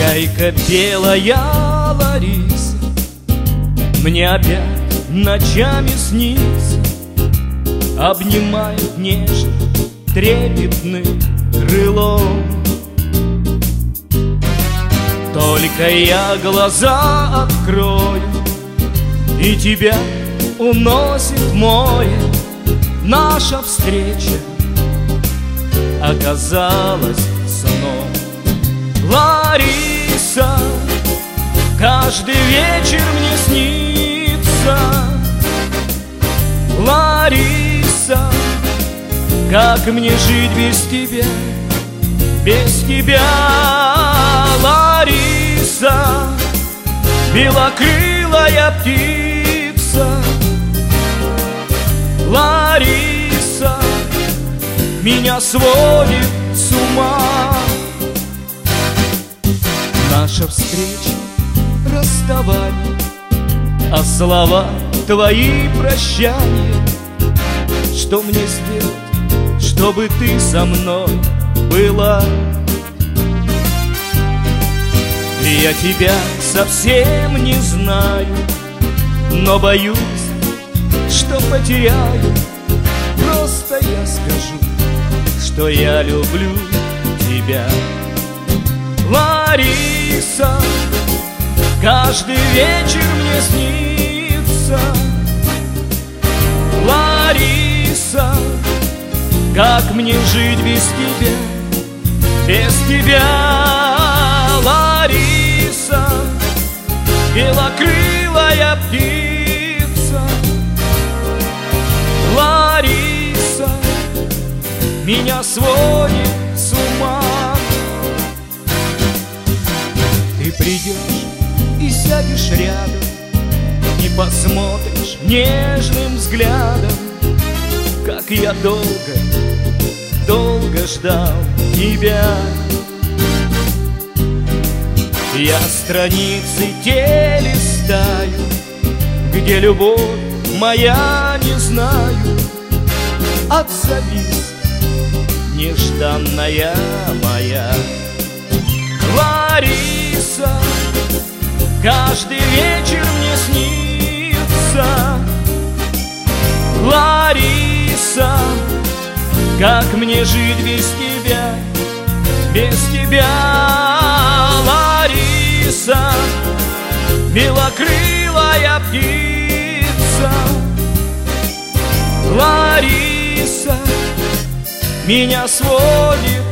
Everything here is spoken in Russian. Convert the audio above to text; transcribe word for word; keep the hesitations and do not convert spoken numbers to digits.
Чайка белая Лариса мне опять ночами снится, обнимает нежно трепетным крылом. Только я глаза открою, и тебя уносит море. Наша встреча оказалась сном. Лариса, каждый вечер мне снится. Лариса, как мне жить без тебя, без тебя? Лариса, белокрылая птица. Лариса, меня сводит с ума. Наша встреча, расставание, а слова твои прощания. Что мне сделать, чтобы ты со мной была? Я тебя совсем не знаю, но боюсь, что потеряю. Просто я скажу, что я люблю тебя. Лариса, каждый вечер мне снится. Лариса, как мне жить без тебя, без тебя? Лариса, белокрылая птица. Лариса, меня сводит с ума. Ты придешь и сядешь рядом, и посмотришь нежным взглядом, как я долго, долго ждал тебя. Я страницы те листаю, где любовь моя не знаю. Отзовись, нежданная моя. Лариса, каждый вечер мне снится. Лариса, как мне жить без тебя, без тебя? Лариса, белокрылая птица. Лариса, меня сводит